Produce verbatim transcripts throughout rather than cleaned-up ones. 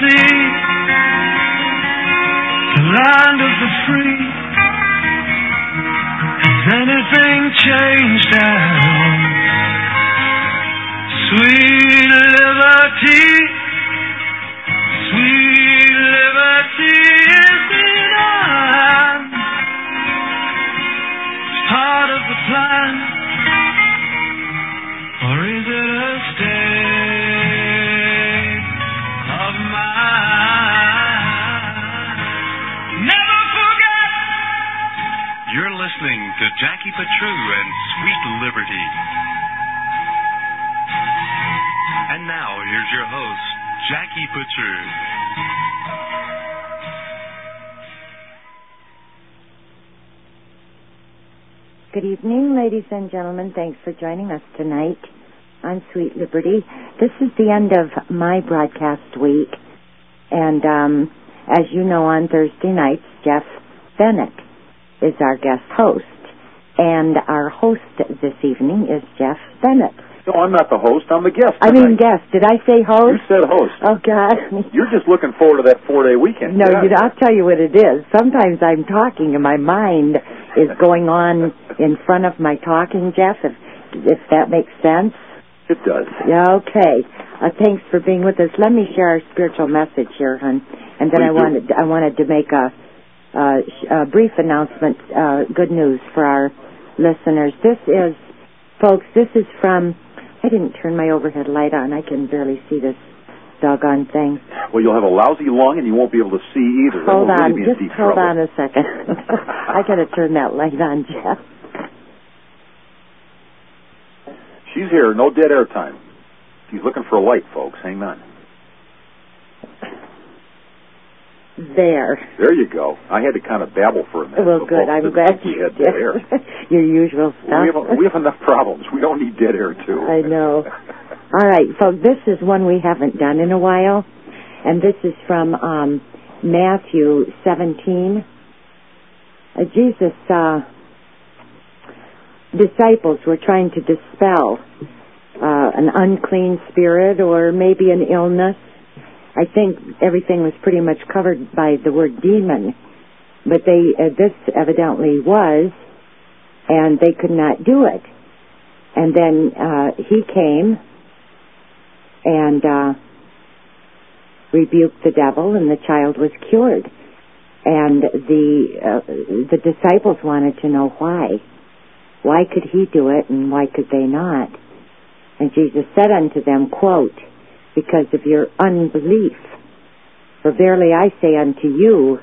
sea, the land of the free. Has anything changed at all? Sweet liberty, sweet liberty is in our hands. It's part of the plan, or is it a state of mind? Never forget. You're listening to Jackie Petru and Sweet Liberty. And now, here's your host, Jackie Petru. Good evening, ladies and gentlemen. Thanks for joining us tonight on Sweet Liberty. This is the end of my broadcast week. And um, as you know, on Thursday nights, Jeff Bennett is our guest host. And our host this evening is Jeff Bennett. No, I'm not the host. I'm the guest I tonight. mean guest. Did I say host? You said host. Oh, God. You're just looking forward to that four-day weekend. No, yeah. you know, I'll tell you what it is. Sometimes I'm talking and my mind is going on in front of my talking, Jeff, if, if that makes sense. It does. Yeah, okay. Uh, thanks for being with us. Let me share our spiritual message here, hon. And then I Please wanted, I wanted to make a, a, a brief announcement, uh, good news for our listeners. This is, folks, this is from... I didn't turn my overhead light on. I can barely see this doggone thing. Well, you'll have a lousy lung and you won't be able to see either. Hold that on. will really be Just in deep hold trouble. on a second. I got to turn that light on, Jeff. She's here. No dead air time. She's looking for a light, folks. Hang on. There. There you go. I had to kind of babble for a minute. Well, good. I'm glad you you had did. dead air. Your usual stuff. We have, we have enough problems. We don't need dead air, too. I know. All right, folks, this is one we haven't done in a while, and this is from um, Matthew seventeen. Uh, Jesus' uh, disciples were trying to dispel uh, an unclean spirit or maybe an illness. I think everything was pretty much covered by the word demon, but they uh, this evidently was, and they could not do it. And then uh, he came and uh, rebuked the devil, and the child was cured. And the uh, the disciples wanted to know why. Why could he do it, and why could they not? And Jesus said unto them, quote, because of your unbelief. For verily I say unto you,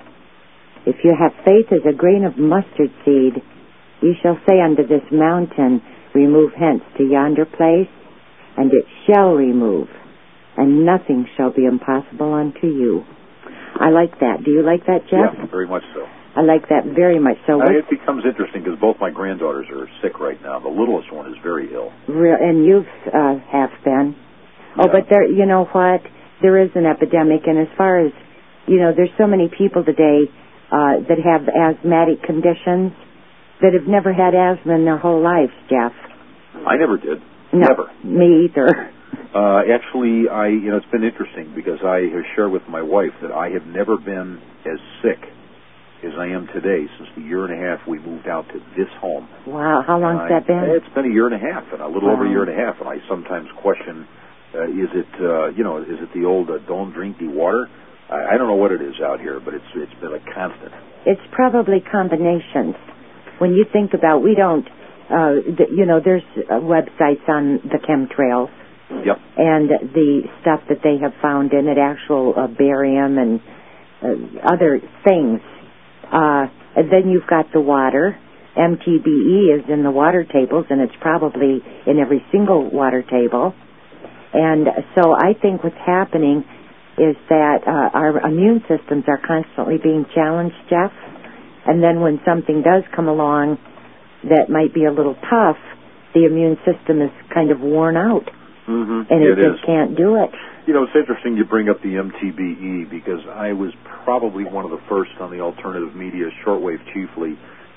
if you have faith as a grain of mustard seed, ye shall say unto this mountain, remove hence to yonder place, and it shall remove, and nothing shall be impossible unto you. I like that. Do you like that, Jeff? Yeah, very much so. I like that very much so. Uh, it becomes interesting because both my granddaughters are sick right now. The littlest one is very ill. Real, and you've uh, have been. Oh, Yeah. but there, you know what? There is an epidemic, and as far as, you know, there's so many people today uh, that have asthmatic conditions that have never had asthma in their whole lives, Jeff. I never did. No, Never. Me either. Uh, actually, I, you know, it's been interesting because I have shared with my wife that I have never been as sick as I am today since the year and a half we moved out to this home. Wow, how long's I, that been? It's been a year and a half, and a little Wow. over a year and a half, and I sometimes question, uh, is it, uh, you know, is it the old uh, don't drink the water? I, I don't know what it is out here, but it's it's been a constant. It's probably combinations. When you think about, we don't, uh, the, you know, there's uh, websites on the chemtrails. Yep. And the stuff that they have found in it, actual uh, barium and uh, other things. Uh, and then you've got the water. M T B E is in the water tables, and it's probably in every single water table. And so I think what's happening is that uh, our immune systems are constantly being challenged, Jeff. And then when something does come along that might be a little tough, the immune system is kind of worn out. Mm-hmm. And it, it just is. can't do it. You know, it's interesting you bring up the M T B E because I was probably one of the first on the alternative media, shortwave chiefly,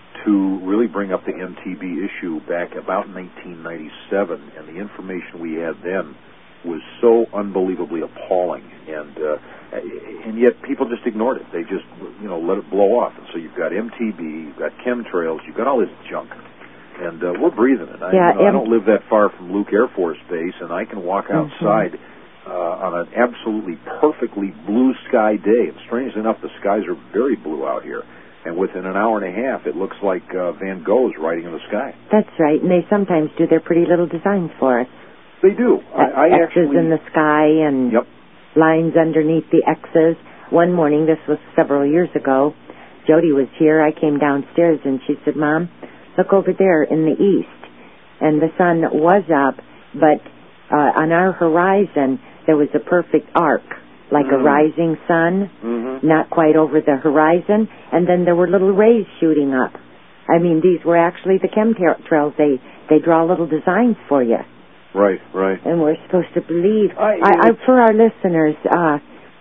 to really bring up the M T B issue back about nineteen ninety-seven, and the information we had then was so unbelievably appalling, and uh, and yet people just ignored it. They just, you know, let it blow off. And so you've got M T B, you've got chemtrails, you've got all this junk, and uh, we're breathing it. I, yeah, you know, M- I don't live that far from Luke Air Force Base, and I can walk outside mm-hmm. uh, on an absolutely perfectly blue sky day. And strangely enough, the skies are very blue out here. And within an hour and a half, it looks like uh, Van Gogh is writing in the sky. That's right, and they sometimes do their pretty little designs for us. They do. I, I X's actually, in the sky and yep. lines underneath the X's. One morning, this was several years ago, Jody was here. I came downstairs, and she said, Mom, look over there in the east. And the sun was up, but uh, on our horizon, there was a perfect arc, like mm-hmm. a rising sun, mm-hmm. not quite over the horizon, and then there were little rays shooting up. I mean, these were actually the chemtrails. They, they draw little designs for you. Right, right. And we're supposed to believe. I, I, I, for our listeners, uh,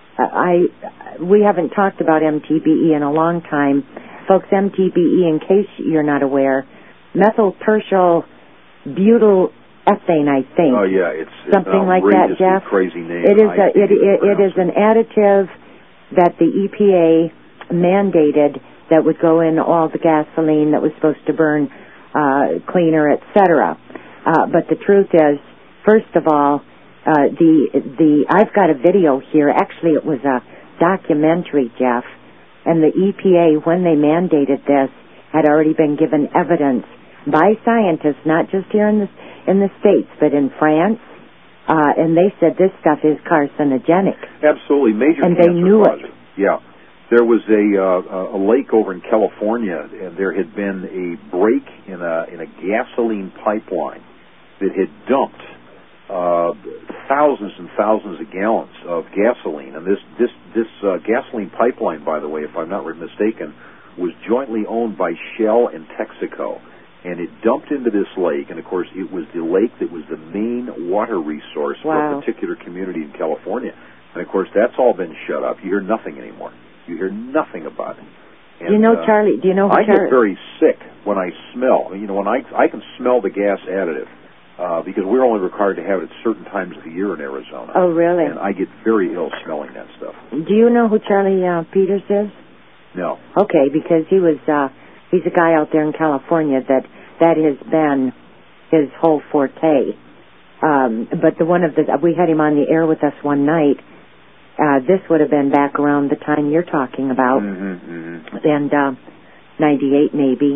I we haven't talked about M T B E in a long time. Folks, M T B E, in case you're not aware, methyltertial butyl ethane, I think. Oh yeah, it's, it's something like that, Jeff. Crazy name. It is a, it, it, it is an additive that the E P A mandated that would go in all the gasoline that was supposed to burn uh, cleaner, et cetera. Uh, but the truth is, first of all, uh, the the I've got a video here. Actually, it was a documentary, Jeff, and the E P A, when they mandated this, had already been given evidence by scientists, not just here in the in the States, but in France, uh, and they said this stuff is carcinogenic. Absolutely, major and cancer they knew causer. it. Yeah. There was a uh, a lake over in California, and there had been a break in a in a gasoline pipeline that had dumped uh, thousands and thousands of gallons of gasoline. And this this this uh, gasoline pipeline, by the way, if I'm not mistaken, was jointly owned by Shell and Texaco. And it dumped into this lake, and of course, it was the lake that was the main water resource wow. for a particular community in California. And of course, that's all been shut up. You hear nothing anymore. You hear nothing about it. And, do you know, uh, Charlie? Do you know? I Char- get very sick when I smell. You know, when I I can smell the gas additive uh, because we're only required to have it at certain times of the year in Arizona. Oh, really? And I get very ill smelling that stuff. Do you know who Charlie uh, Peters is? No. Okay, because he was uh, he's a guy out there in California that that has been his whole forte. Um, but the one of the we had him on the air with us one night. Uh, this would have been back around the time you're talking about, mm-hmm, mm-hmm. and uh, ninety-eight maybe.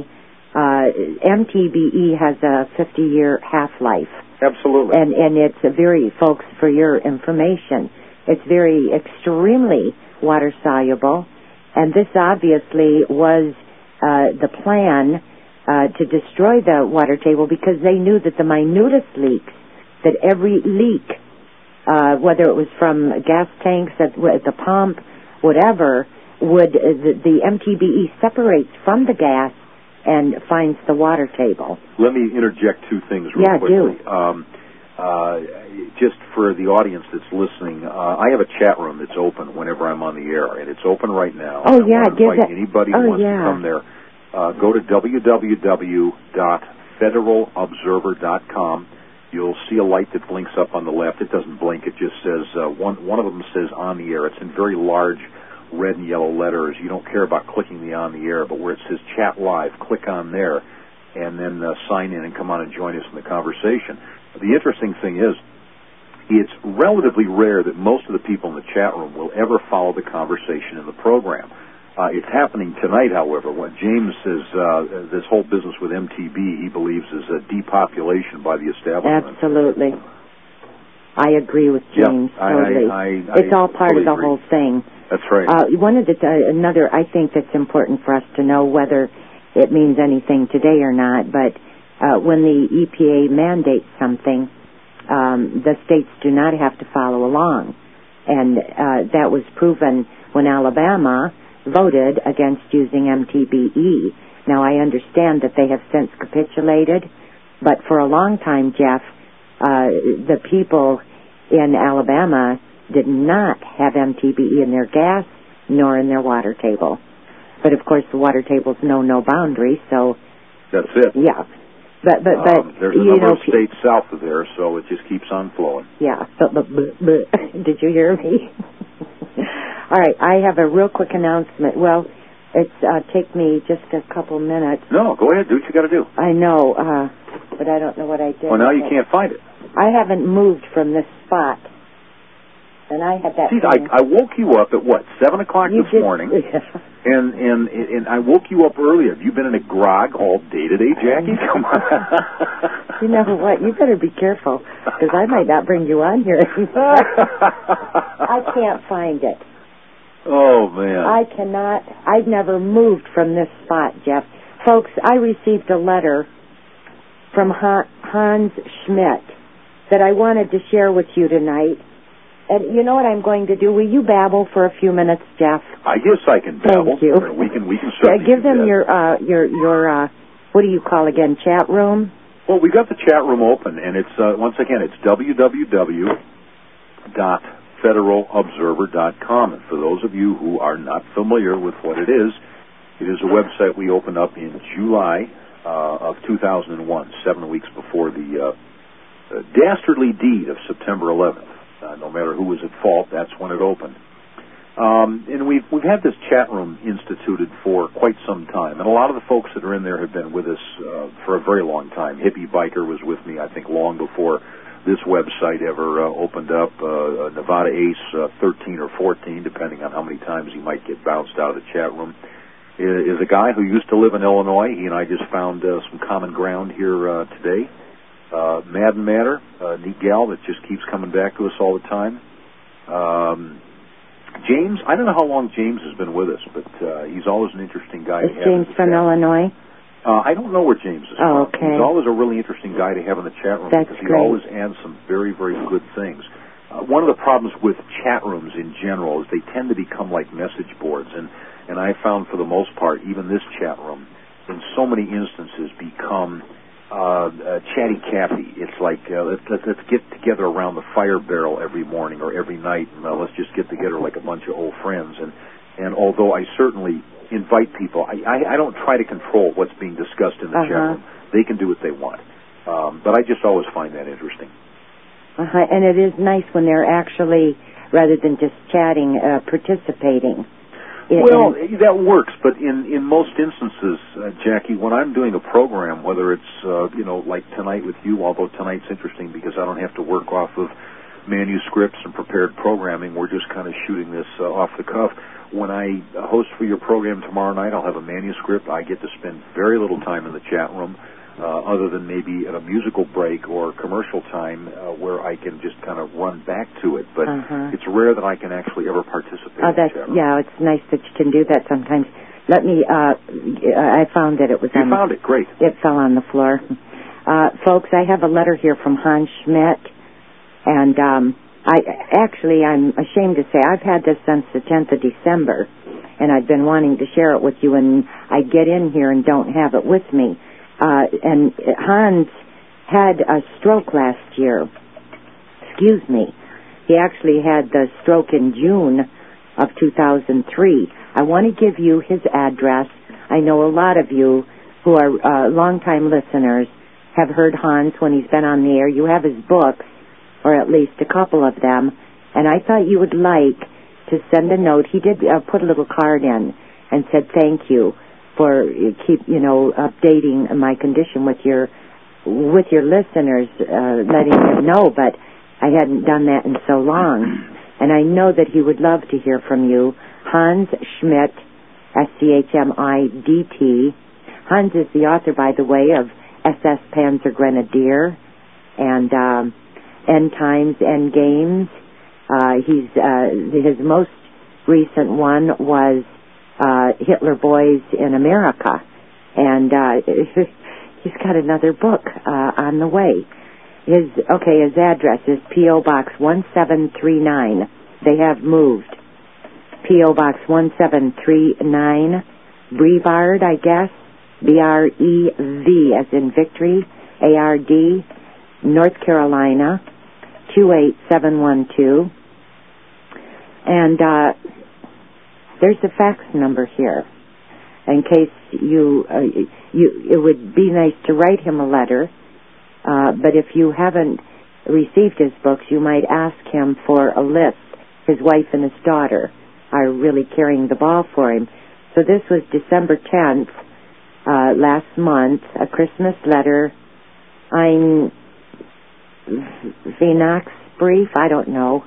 Uh, M T B E has a fifty-year half-life. Absolutely. And and it's a very, folks, for your information, it's very extremely water-soluble, and this obviously was uh, the plan uh, to destroy the water table because they knew that the minutest leaks, that every leak, Uh, whether it was from gas tanks at, at the pump, whatever, would uh, the, the M T B E separates from the gas and finds the water table. Let me interject two things real yeah, quickly. do. Um, uh, just for the audience that's listening, uh, I have a chat room that's open whenever I'm on the air, and it's open right now. Oh, I yeah. want to Give invite it. anybody oh, who wants yeah. to come there. Uh, go to w w w dot federal observer dot com. You'll see a light that blinks up on the left. It doesn't blink. It just says, uh, one one of them says on the air. It's in very large red and yellow letters. You don't care about clicking the on the air, but where it says chat live, click on there and then uh, sign in and come on and join us in the conversation. The interesting thing is, it's relatively rare that most of the people in the chat room will ever follow the conversation in the program. Uh, it's happening tonight, however. What James says, uh, this whole business with M T B, he believes is a depopulation by the establishment. Absolutely. I agree with James, yeah, I, totally. I, I, it's all part totally of the agree. whole thing. That's right. Uh, one of the, uh, another, I think that's important for us to know, whether it means anything today or not, but uh, when the E P A mandates something, um, the states do not have to follow along. And uh, that was proven when Alabama voted against using M T B E. Now, I understand that they have since capitulated, but for a long time, Jeff, uh, the people in Alabama did not have M T B E in their gas nor in their water table. But, of course, the water tables know no boundaries, so... That's it. Yeah. But but but um, there's a you number know, of states south of there, so it just keeps on flowing. Yeah. But, but, but, but, did you hear me? All right. I have a real quick announcement. Well, it's uh, take me just a couple minutes. No, go ahead. Do what you got to do. I know, uh, but I don't know what I did. Well, now you can't find it. I haven't moved from this spot. And I had that. See, I, I woke you up at what, seven o'clock you this did, morning, yeah. and and and I woke you up earlier. Have you been in a grog all day today, Jackie? Come on. You know what? You better be careful, because I might not bring you on here anymore. I can't find it. Oh man. I cannot. I've never moved from this spot, Jeff. Folks, I received a letter from Hans Schmidt that I wanted to share with you tonight. And you know what I'm going to do? Will you babble for a few minutes, Jeff? I guess I can babble. Thank you. We can. We can Yeah, certainly give do them that. your uh, your your uh, what do you call again? Chat room. Well, we got the chat room open, and it's uh, once again it's w w w dot federal observer dot com. And for those of you who are not familiar with what it is, it is a website we opened up in July uh, of two thousand one, seven weeks before the uh, dastardly deed of September eleventh. Uh, no matter who was at fault, that's when it opened. Um, and we've we've had this chat room instituted for quite some time, and a lot of the folks that are in there have been with us uh, for a very long time. Hippie Biker was with me, I think, long before this website ever uh, opened up. Uh, Nevada Ace, uh, thirteen or fourteen, depending on how many times he might get bounced out of the chat room, is, is a guy who used to live in Illinois. He and I just found uh, some common ground here uh, today. Uh, Madden Matter, a neat gal that just keeps coming back to us all the time. Um, James, I don't know how long James has been with us, but uh, he's always an interesting guy Is to have. James from Illinois? Uh, I don't know where James is oh, from. Okay. He's always a really interesting guy to have in the chat room That's because he great. always adds some very, very good things. Uh, one of the problems with chat rooms in general is they tend to become like message boards, and, and I found for the most part, even this chat room, in so many instances, become uh, uh, chatty Cathy. It's like uh, let's, let's, let's get together around the fire barrel every morning or every night, and uh, let's just get together like a bunch of old friends. And and although I certainly invite people, I, I, I don't try to control what's being discussed in the uh-huh. chat room. They can do what they want. Um, but I just always find that interesting. Uh-huh. And it is nice when they're actually, rather than just chatting, uh, participating. In, well, in, that works, but in, in most instances, uh, Jackie, when I'm doing a program, whether it's, uh, you know, like tonight with you, although tonight's interesting because I don't have to work off of manuscripts and prepared programming, we're just kind of shooting this uh, off the cuff. When I host for your program tomorrow night, I'll have a manuscript. I get to spend very little time in the chat room, uh, other than maybe at a musical break or commercial time uh, where I can just kind of run back to it. But uh-huh. it's rare that I can actually ever participate oh, in that's, the chat room. Yeah, it's nice that you can do that sometimes. Let me, uh, I found that it was You on found the, it, great. It fell on the floor. Uh, folks, I have a letter here from Hans Schmidt, and um, I actually, I'm ashamed to say, I've had this since the tenth of December, and I've been wanting to share it with you, and I get in here and don't have it with me. Uh, and Hans had a stroke last year. Excuse me. He actually had the stroke in June of two thousand three. I want to give you his address. I know a lot of you who are uh, longtime listeners have heard Hans when he's been on the air. You have his books, or at least a couple of them, and I thought you would like to send a note. He did uh, put a little card in and said thank you for keep you know updating my condition with your with your listeners, uh, letting them know. But I hadn't done that in so long, and I know that he would love to hear from you. Hans Schmidt, S C H M I D T. Hans is the author, by the way, of S S Panzer Grenadier and um, End Times, End Games. Uh, he's uh, his most recent one was uh, Hitler Boys in America, and uh, he's got another book uh, on the way. His okay, his address is P O Box one seven three nine. They have moved. P O Box one seven three nine, Brevard, I guess. B R E V as in victory, A R D, North Carolina, two eight seven one two. And uh, there's the fax number here. in case you, uh, you, it would be nice to write him a letter. Uh, but if you haven't received his books, you might ask him for a list. His wife and his daughter are really carrying the ball for him. So this was December tenth, uh, last month, a Christmas letter. Ein Weihnachtsbrief, I don't know.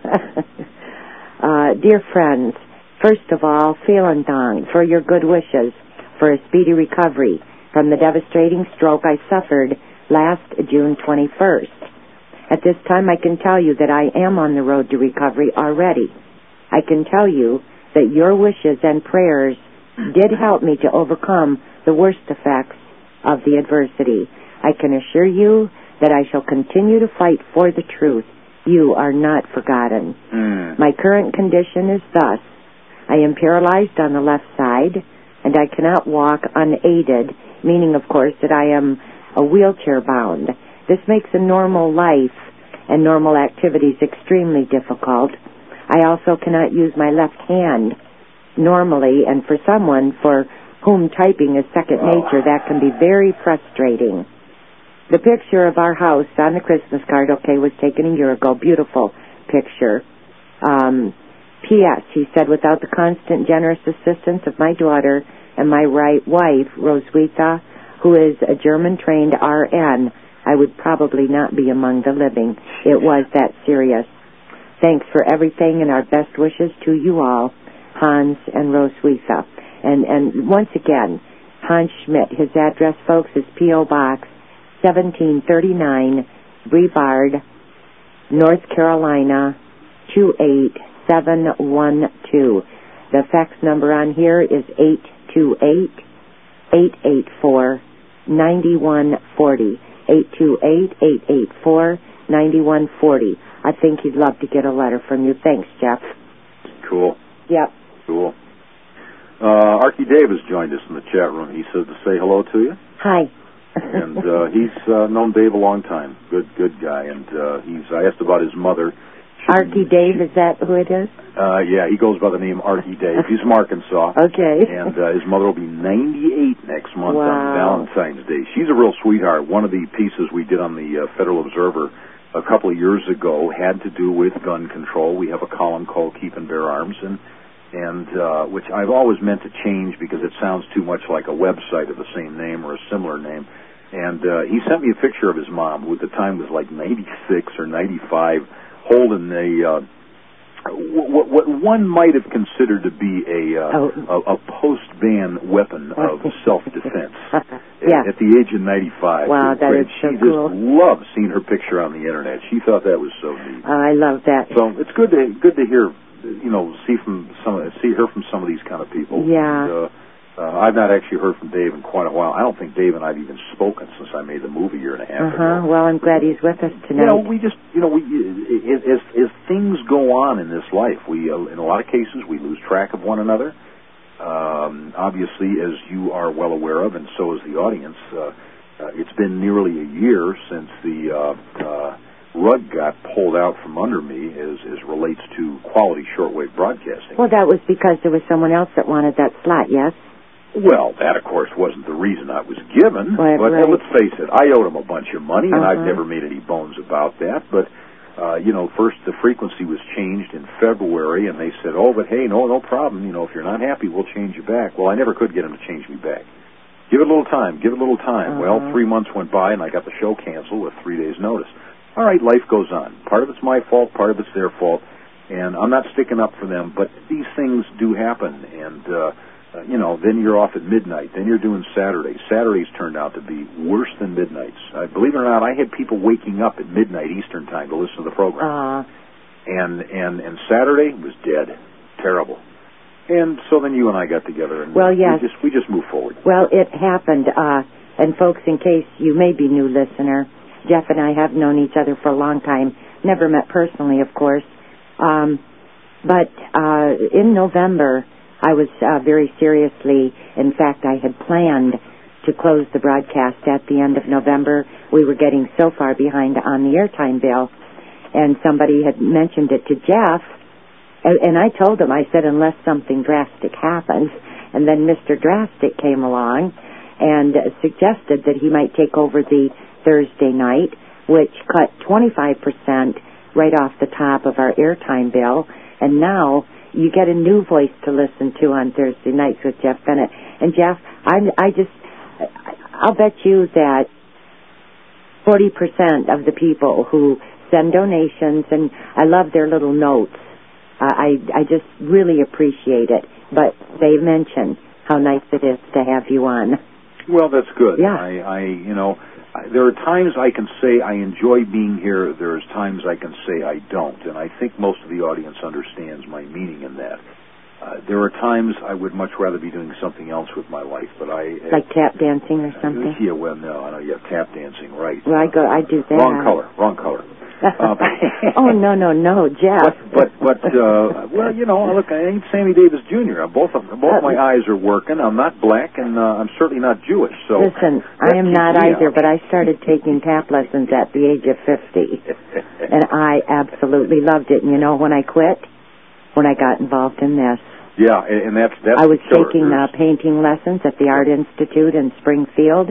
uh, dear friends, first of all, vielen Dank for your good wishes for a speedy recovery from the devastating stroke I suffered last June twenty-first. At this time, I can tell you that I am on the road to recovery already. I can tell you that your wishes and prayers did help me to overcome the worst effects of the adversity. I can assure you that I shall continue to fight for the truth. You are not forgotten. Mm. My current condition is thus. I am paralyzed on the left side, and I cannot walk unaided, meaning, of course, that I am a wheelchair-bound. This makes a normal life and normal activities extremely difficult. I also cannot use my left hand normally, and for someone for whom typing is second nature, that can be very frustrating. The picture of our house on the Christmas card, okay, was taken a year ago. Beautiful picture. Um, P S He said, without the constant, generous assistance of my daughter and my right wife, Roswitha, who is a German-trained R N, I would probably not be among the living. It was that serious. Thanks for everything and our best wishes to you all, Hans and Roswitha. And, and once again, Hans Schmidt, his address, folks, is P O. Box seventeen thirty-nine, Brevard, North Carolina, two eight seven one two. The fax number on here is eight two eight, eight eight four, nine one four zero. eight two eight, eight eight four, nine one four zero. I think he'd love to get a letter from you. Thanks, Jeff. Cool. Yep. Cool. Uh, Archie Davis joined us in the chat room. He said to say hello to you. Hi. and uh, he's uh, known Dave a long time. Good, good guy. And uh, he's. I asked about his mother. She, Archie Dave, is that who it is? Uh, yeah, he goes by the name Archie Dave. He's from Arkansas. Okay. And uh, his mother will be ninety-eight next month wow. on Valentine's Day. She's a real sweetheart. One of the pieces we did on the uh, Federal Observer a couple of years ago had to do with gun control. We have a column called Keep and Bear Arms, and and uh, which I've always meant to change because it sounds too much like a website of the same name or a similar name. And uh, he sent me a picture of his mom, who at the time was like ninety-six or ninety-five, holding a uh, what, what one might have considered to be a uh, oh. a, a post-ban weapon of self-defense. yeah. At the age of ninety-five. Wow, that is so she cool. just loved seeing her picture on the internet. She thought that was so neat. Oh, I love that. So it's good to good to hear, you know, see from some see her from some of these kind of people. Yeah. And, uh, Uh, I've not actually heard from Dave in quite a while. I don't think Dave and I've even spoken since I made the move a year and a half uh-huh. ago. Well, I'm glad he's with us tonight. You know, we just, you know, we as, as, as things go on in this life, we, uh, in a lot of cases, we lose track of one another. Um, obviously, as you are well aware of, and so is the audience, uh, uh, it's been nearly a year since the uh, uh, rug got pulled out from under me as, as relates to quality shortwave broadcasting. Well, that was because there was someone else that wanted that slot, yes? Well, that, of course, wasn't the reason I was given. Right, but right. Uh, let's face it, I owed him a bunch of money, and uh-huh. I've never made any bones about that. But, uh, you know, first the frequency was changed in February, and they said, oh, but hey, no, no problem. You know, if you're not happy, we'll change you back. Well, I never could get him to change me back. Give it a little time. Give it a little time. Uh-huh. Well, three months went by, and I got the show canceled with three days' notice. All right, life goes on. Part of it's my fault, part of it's their fault, and I'm not sticking up for them, but these things do happen, and, uh, Uh, you know, then you're off at midnight. Then you're doing Saturdays. Saturdays turned out to be worse than midnights. Uh, believe it or not, I had people waking up at midnight Eastern time to listen to the program. Uh, and and and Saturday was dead, terrible. And so then you and I got together, and well, yes. we just we just moved forward. Well, it happened. Uh, and folks, in case you may be new listener, Jeff and I have known each other for a long time. Never met personally, of course. Um, but uh, in November, I was uh, very seriously, in fact, I had planned to close the broadcast at the end of November. We were getting so far behind on the airtime bill, and somebody had mentioned it to Jeff, and, and I told him, I said, unless something drastic happens, And then Mister Drastic came along and uh, suggested that he might take over the Thursday night, which cut twenty-five percent right off the top of our airtime bill. And now you get a new voice to listen to on Thursday nights with Jeff Bennett. And Jeff, I, I just, I'll bet you that forty percent of the people who send donations, and I love their little notes, uh, I, I just really appreciate it. But they mention how nice it is to have you on. Well, that's good. Yeah. I, I you know, I, there are times I can say I enjoy being here. There's times I can say I don't, and I think most of the audience understands my meaning in that. Uh, there are times I would much rather be doing something else with my life, but I... Uh, like tap dancing or something? Yeah, well, no, I know you have tap dancing, right. Well, I go, I do that. Wrong color, wrong color. Uh, oh, no, no, no, Jeff. But, but, but uh, well, you know, look, I ain't Sammy Davis Junior Both of both my eyes are working. I'm not black, and uh, I'm certainly not Jewish. So listen, I am not either, out. But I started taking tap lessons at the age of fifty, and I absolutely loved it. And you know when I quit? When I got involved in this. Yeah, and that's that's. I was taking uh, painting lessons at the Art Institute in Springfield,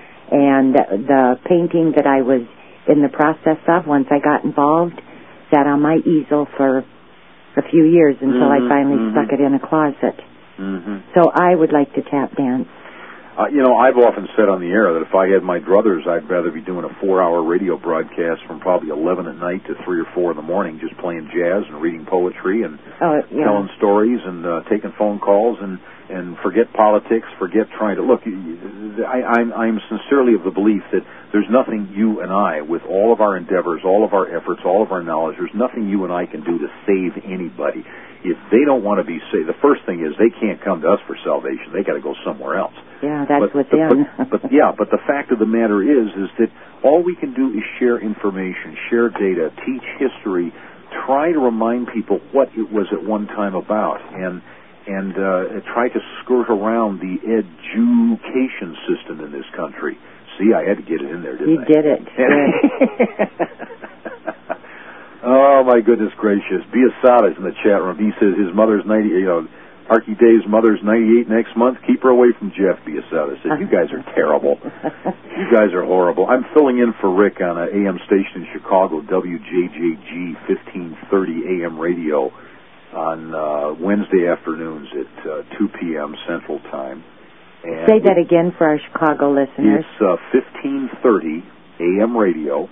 and the painting that I was in the process of, once I got involved, sat on my easel for a few years until mm-hmm, I finally mm-hmm. stuck it in a closet. Mm-hmm. So I would like to tap dance. Uh, you know, I've often said on the air that if I had my druthers, I'd rather be doing a four-hour radio broadcast from probably eleven at night to three or four in the morning, just playing jazz and reading poetry and oh, yeah. telling stories and uh, taking phone calls and, and forget politics, forget trying to... Look, I, I'm, I'm sincerely of the belief that there's nothing you and I, with all of our endeavors, all of our efforts, all of our knowledge, there's nothing you and I can do to save anybody. If they don't want to be saved, the first thing is they can't come to us for salvation. They got to go somewhere else. Yeah, that's but, within. But, but yeah, but the fact of the matter is, is that all we can do is share information, share data, teach history, try to remind people what it was at one time about, and and uh, try to skirt around the education system in this country. See, I had to get it in there, didn't you I? You did it. Oh my goodness gracious! Biasada's in the chat room. He says his mother's ninety. You know, Archie Dave's mother's ninety-eight next month. Keep her away from Jeff. Biasada said, "You guys are terrible. You guys are horrible." I'm filling in for Rick on an A M station in Chicago, W J J G fifteen thirty A M radio, on uh, Wednesday afternoons at uh, two p.m. Central Time. And say that again for our Chicago listeners. It's uh, fifteen thirty A M radio,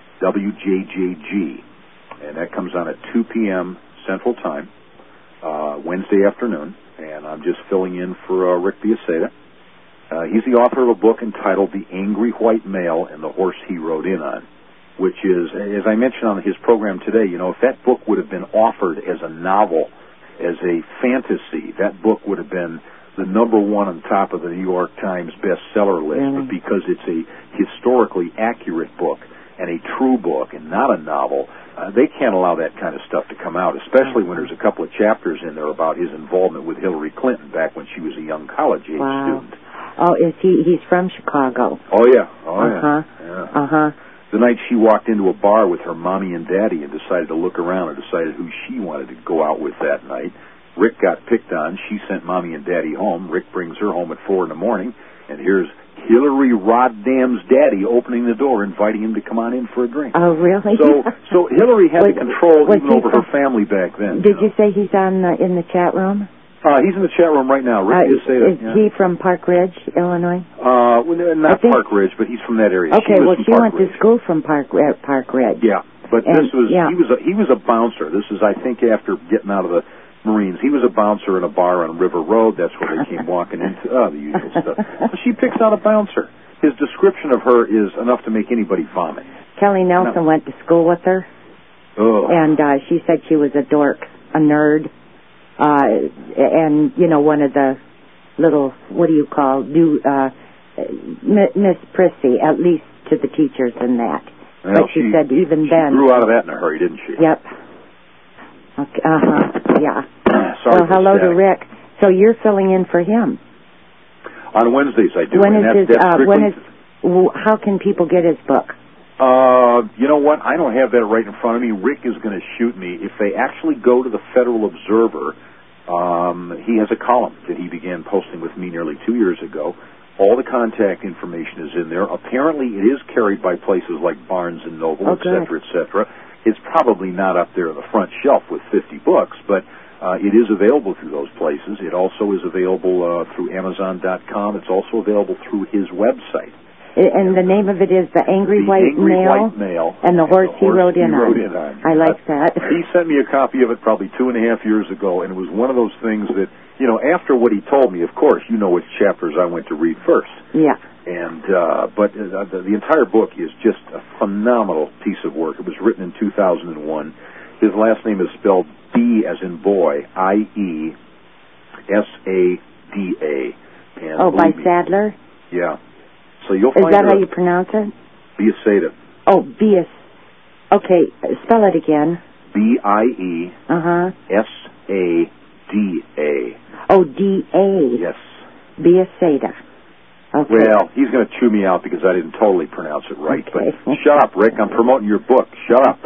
W J J G. And that comes on at two p.m. Central Time, uh, Wednesday afternoon. And I'm just filling in for uh, Rick Biasada. Uh, he's the author of a book entitled The Angry White Male and the Horse He Rode In On, which is, as I mentioned on his program today, you know, if that book would have been offered as a novel, as a fantasy, that book would have been the number one on top of the New York Times bestseller list. Really? But because it's a historically accurate book and a true book and not a novel, Uh, they can't allow that kind of stuff to come out, especially when there's a couple of chapters in there about his involvement with Hillary Clinton back when she was a young college-age wow. student. Oh, is he? He's from Chicago. Oh, yeah. Oh, uh-huh. yeah. yeah. Uh-huh. The night she walked into a bar with her mommy and daddy and decided to look around and decided who she wanted to go out with that night, Rick got picked on. She sent mommy and daddy home. Rick brings her home at four in the morning, and here's Hillary Roddam's daddy opening the door, inviting him to come on in for a drink. Oh, really? So, so Hillary had was, the control even over from, her family back then. Did you say he's on uh, in the chat room? Uh, he's in the chat room right now. Rick, uh, you say that. Is yeah. he from Park Ridge, Illinois? Uh, well, not think, Park Ridge, but he's from that area. Okay, she well, she Park went Ridge. to school from Park uh, Park Ridge. Yeah, but and, this was yeah. he was a, he was a bouncer. This is, I think, after getting out of the Marines. He was a bouncer in a bar on River Road. That's where they came walking into oh, the usual stuff. So she picks out a bouncer. His description of her is enough to make anybody vomit. Kelly Nelson no. went to school with her, oh. and uh, she said she was a dork, a nerd, uh, and, you know, one of the little, what do you call, do, uh, Miss Prissy, at least to the teachers in that. Well, but she, she said even she then... She grew out of that in a hurry, didn't she? Yep. Okay, uh-huh, yeah. Sorry well, hello static. to Rick. So you're filling in for him. On Wednesdays, I do. When and is that's, his? that's Uh, when is? How can people get his book? Uh, you know what? I don't have that right in front of me. Rick is going to shoot me if they actually go to the Federal Observer Um, he has a column that he began posting with me nearly two years ago. All the contact information is in there. Apparently, it is carried by places like Barnes and Noble, Oh, et cetera, et cetera. It's probably not up there on the front shelf with fifty books, but uh, it is available through those places. It also is available uh, through Amazon dot com. It's also available through his website. And the name of it is The Angry, the White, Angry Male, White Male, and the horse, and the horse he, rode, he in rode on. in on. I like that. He sent me a copy of it probably two and a half years ago, and it was one of those things that, you know, after what he told me, of course, you know which chapters I went to read first. Yeah. And uh, but uh, the, the entire book is just a phenomenal piece of work. It was written in two thousand one. His last name is spelled B as in boy, I E S A D A. And Oh, by me, Sadler? Yeah. So you'll Is find that her, how you pronounce it? Biasada. Oh, Bias. Okay, spell it again. B I E Uh-huh. S A D A. Oh, D A. Yes. Biasada. Okay. Well, he's going to chew me out because I didn't totally pronounce it right. Okay. But shut up, Rick. I'm promoting your book. Shut up.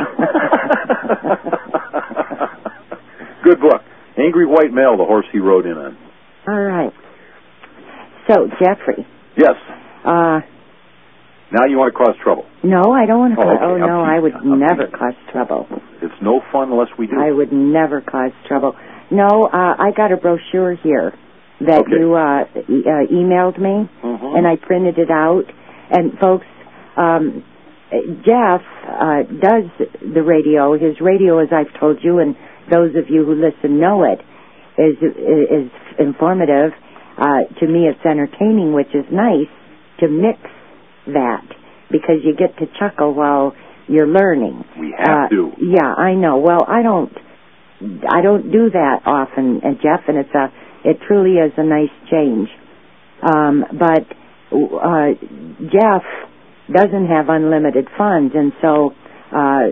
Good book. Angry White Male, the horse he rode in on. All right. So, Jeffrey. Yes. Uh, now you want to cause trouble. no, I don't want to Oh, cause... okay. Oh, I'm no, teasing. I would I'm never teasing. cause trouble. It's no fun unless we do. I would never cause trouble. No, uh, I got a brochure here that Okay. you uh, e- uh, emailed me, Mhm. and I printed it out. And, folks, um, Jeff uh, does the radio. His radio, as I've told you, and those of you who listen know it, is, is informative. Uh, to me, it's entertaining, which is nice to mix that because you get to chuckle while you're learning. We have uh, to. Yeah, I know. Well, I don't. I don't do that often, uh, Jeff, and it's a. It truly is a nice change. Um, but uh, Jeff doesn't have unlimited funds, and so uh,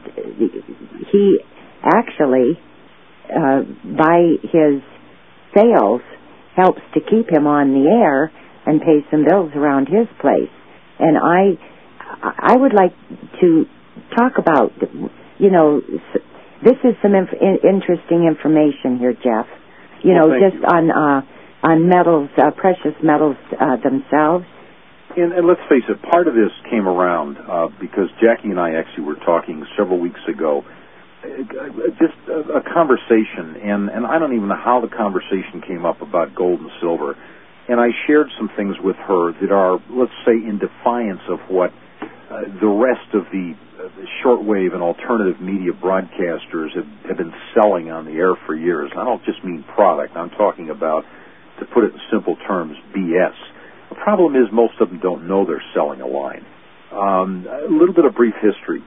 he actually, uh, by his sales, helps to keep him on the air and pay some bills around his place. And I, I would like to talk about, you know, this is some inf- interesting information here, Jeff. You Well, know, thank just you. on uh, on metals, uh, precious metals uh, themselves. And, and let's face it, part of this came around uh, because Jackie and I actually were talking several weeks ago, uh, just a, a conversation, and, and I don't even know how the conversation came up about gold and silver. And I shared some things with her that are, let's say, in defiance of what uh, the rest of the, uh, the shortwave and alternative media broadcasters have, have been selling on the air for years. And I don't just mean product. I'm talking about, to put it in simple terms, B S. The problem is most of them don't know they're selling a line. Um, a little bit of brief history.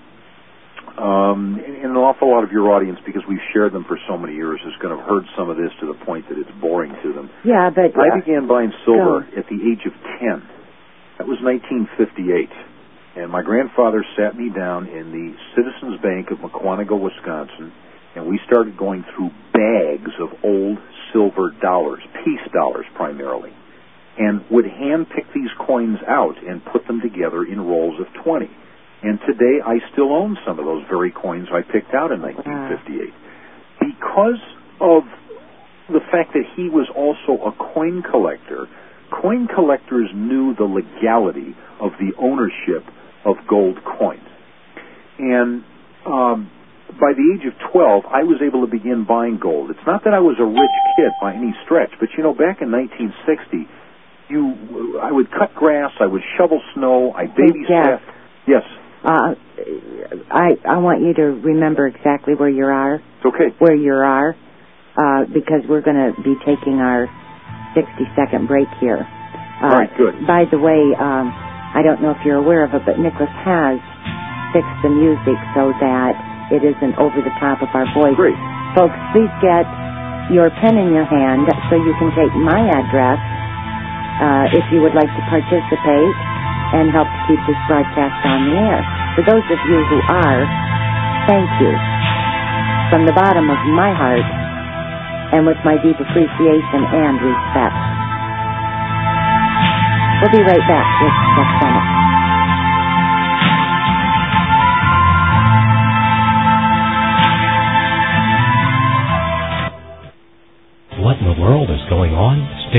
Um, and an awful lot of your audience, because we've shared them for so many years, is going to have heard some of this to the point that it's boring to them. Yeah, but uh, I began buying silver go. at the age of ten. That was nineteen fifty-eight. And my grandfather sat me down in the Citizens Bank of Mukwonago, Wisconsin, and we started going through bags of old silver dollars, peace dollars primarily, and would hand-pick these coins out and put them together in rolls of twenty. And today I still own some of those very coins I picked out in nineteen fifty-eight. Because of the fact that he was also a coin collector, coin collectors knew the legality of the ownership of gold coins. And um, by the age of twelve, I was able to begin buying gold. It's not that I was a rich kid by any stretch, but, you know, back in nineteen sixty, you, I would cut grass, I would shovel snow, I babysat. Yes. Uh, I I want you to remember exactly where you are. It's okay. Where you are, uh, because we're going to be taking our sixty-second break here. Uh, All right, good. By the way, um, I don't know if you're aware of it, but Nicholas has fixed the music so that it isn't over the top of our voice. Great. Folks, please get your pen in your hand so you can take my address uh, if you would like to participate and help to keep this broadcast on the air. For those of you who are, thank you. From the bottom of my heart and with my deep appreciation and respect. We'll be right back with Jeff Bennett.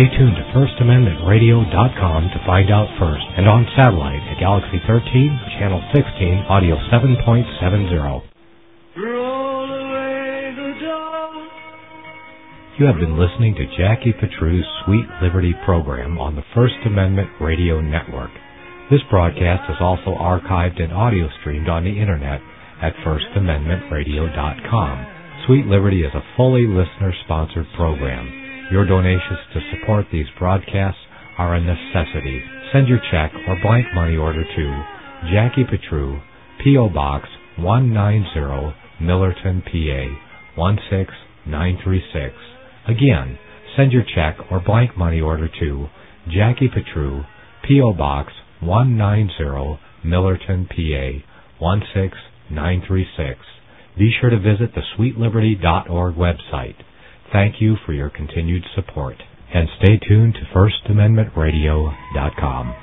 stay tuned to first amendment radio dot com to find out first, and on satellite at Galaxy thirteen, Channel sixteen, Audio seven point seven zero. Roll away the dawn. You have been listening to Jackie Petru's Sweet Liberty program on the First Amendment Radio Network. This broadcast is also archived and audio streamed on the Internet at first amendment radio dot com. Sweet Liberty is a fully listener-sponsored program. Your donations to support these broadcasts are a necessity. Send your check or blank money order to Jackie Petru, P O. Box one ninety, Millerton, P A one six nine three six. Again, send your check or blank money order to Jackie Petru, P O. Box one ninety, Millerton, P A one six nine three six. Be sure to visit the sweet liberty dot org website. Thank you for your continued support. And stay tuned to first amendment radio dot com.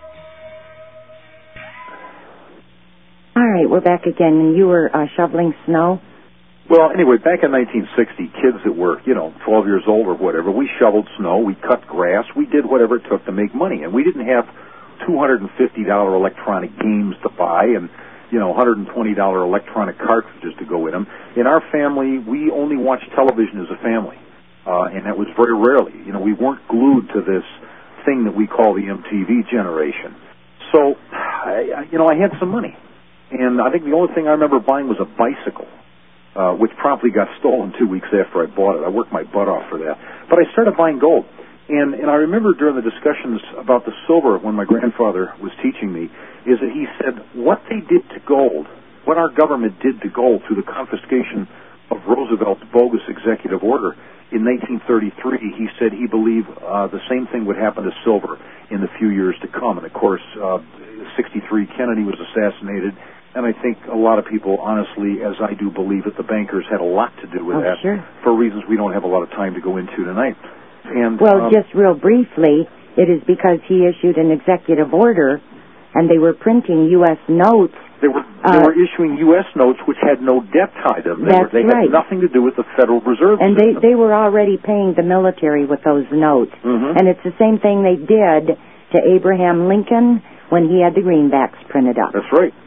All right, we're back again, and you were uh, shoveling snow? Well, anyway, back in nineteen sixty, kids that were, you know, twelve years old or whatever, we shoveled snow, we cut grass, we did whatever it took to make money. And we didn't have two hundred fifty dollars electronic games to buy and, you know, one hundred twenty dollars electronic cartridges to go in them. In our family, we only watched television as a family, uh, and that was very rarely. You know, we weren't glued to this thing that we call the M T V generation. So, I, you know, I had some money, and I think the only thing I remember buying was a bicycle, uh, which promptly got stolen two weeks after I bought it. I worked my butt off for that. But I started buying gold. And, and I remember during the discussions about the silver when my grandfather was teaching me, is that he said what they did to gold, what our government did to gold through the confiscation of Roosevelt's bogus executive order in nineteen thirty-three, he said he believed uh, the same thing would happen to silver in the few years to come. And, of course, uh, sixty-three, Kennedy was assassinated, and I think a lot of people, honestly, as I do believe that the bankers had a lot to do with oh, that sure. for reasons we don't have a lot of time to go into tonight. And, well, um, just real briefly, it is because he issued an executive order, and they were printing U S notes. They were they uh, were issuing U S notes which had no debt tied to them. They, that's were, they right. had nothing to do with the Federal Reserve And System. they, they were already paying the military with those notes. Mm-hmm. And it's the same thing they did to Abraham Lincoln when he had the greenbacks printed up. That's right.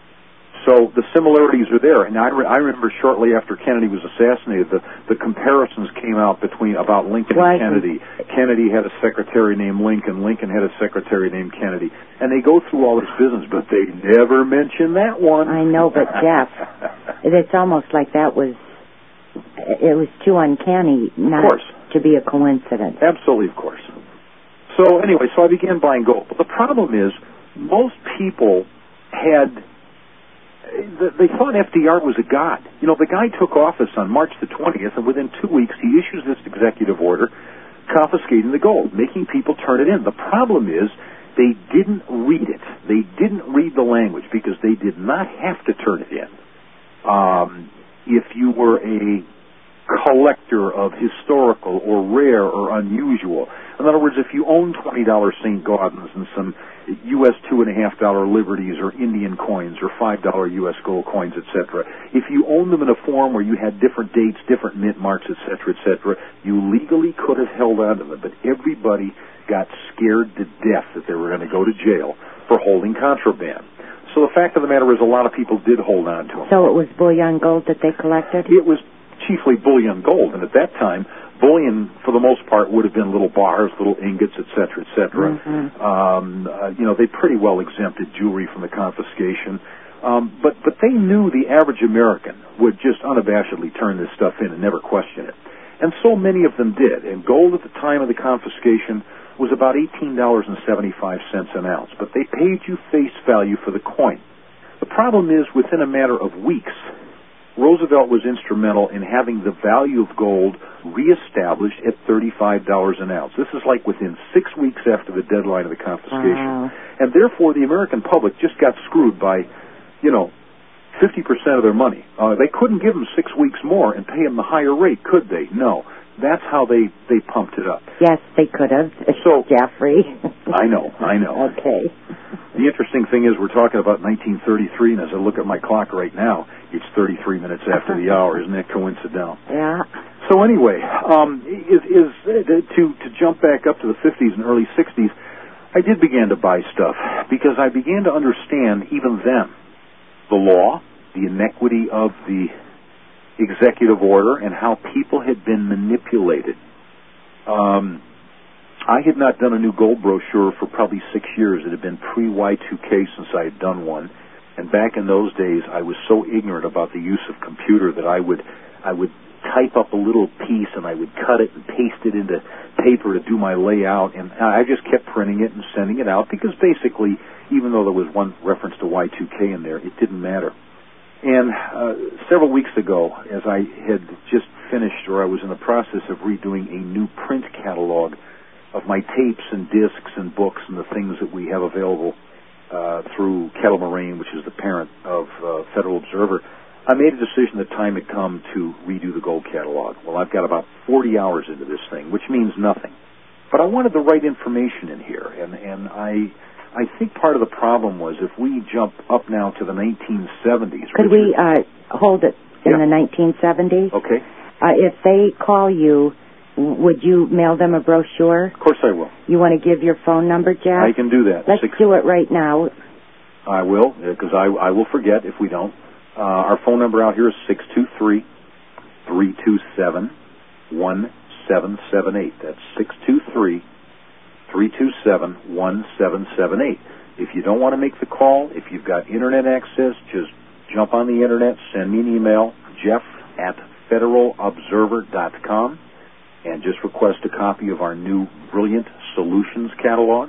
So the similarities are there. And I, re- I remember shortly after Kennedy was assassinated, the, the comparisons came out between about Lincoln Right. and Kennedy. Kennedy had a secretary named Lincoln. Lincoln had a secretary named Kennedy. And they go through all this business, but they never mention that one. I know, but Jeff, it's almost like that was, it was too uncanny not Of course. to be a coincidence. Absolutely, of course. So anyway, so I began buying gold. But the problem is, most people had... They thought F D R was a god. You know, the guy took office on March the twentieth, and within two weeks he issues this executive order confiscating the gold, making people turn it in. The problem is they didn't read it. They didn't read the language because they did not have to turn it in. Um, if you were a collector of historical or rare or unusual. In other words, if you own twenty dollars Saint Gaudens and some U S two and a half dollar Liberties or Indian coins or five dollar U S gold coins, et cetera, if you owned them in a form where you had different dates, different mint marks, et cetera, et cetera, you legally could have held on to them. But everybody got scared to death that they were going to go to jail for holding contraband. So the fact of the matter is a lot of people did hold on to them. So it was bullion gold that they collected? It was chiefly bullion gold, and at that time, bullion, for the most part, would have been little bars, little ingots, et cetera, et cetera. Mm-hmm. Um, uh, you know, they pretty well exempted jewelry from the confiscation. Um, but, but they knew the average American would just unabashedly turn this stuff in and never question it. And so many of them did. And gold at the time of the confiscation was about eighteen dollars and seventy-five cents an ounce. But they paid you face value for the coin. The problem is, within a matter of weeks, Roosevelt was instrumental in having the value of gold reestablished at thirty-five dollars an ounce. This is like within six weeks after the deadline of the confiscation. Wow. And therefore, the American public just got screwed by, you know, fifty percent of their money. Uh, they couldn't give them six weeks more and pay them the higher rate, could they? No. That's how they, they pumped it up. Yes, they could have. So, Jeffrey. I know, I know. Okay. The interesting thing is we're talking about nineteen thirty-three, and as I look at my clock right now, it's thirty-three minutes after the hour. Isn't that coincidental? Yeah. So So anyway, um, is, is uh, to to jump back up to the fifties and early sixties, I did begin to buy stuff because I began to understand even then the law, the inequity of the executive order, and how people had been manipulated. Um, I had not done a new gold brochure for probably six years. It had been pre Y two K since I had done one. And back in those days, I was so ignorant about the use of computer that I would I would type up a little piece and I would cut it and paste it into paper to do my layout. And I just kept printing it and sending it out because basically, even though there was one reference to Y two K in there, it didn't matter. And uh, several weeks ago, as I had just finished, or I was in the process of redoing a new print catalog of my tapes and discs and books and the things that we have available uh, through Kettle Moraine, which is the parent of uh, Federal Observer, I made a decision that time had come to redo the gold catalog. Well, I've got about forty hours into this thing, which means nothing. But I wanted the right information in here, and, and I... I think part of the problem was if we jump up now to the nineteen seventies. Could we uh, hold it in yeah. the nineteen seventies? Okay. Uh, if they call you, would you mail them a brochure? Of course I will. You want to give your phone number, Jack? I can do that. Let's Six, do it right now. I will, because I, I will forget if we don't. Uh, our phone number out here is six two three, three two seven, one seven seven eight. That's six two three, three two seven, one seven seven eight. If you don't want to make the call, if you've got Internet access, just jump on the Internet, send me an email, Jeff at federal observer dot com, and just request a copy of our new Brilliant Solutions catalog,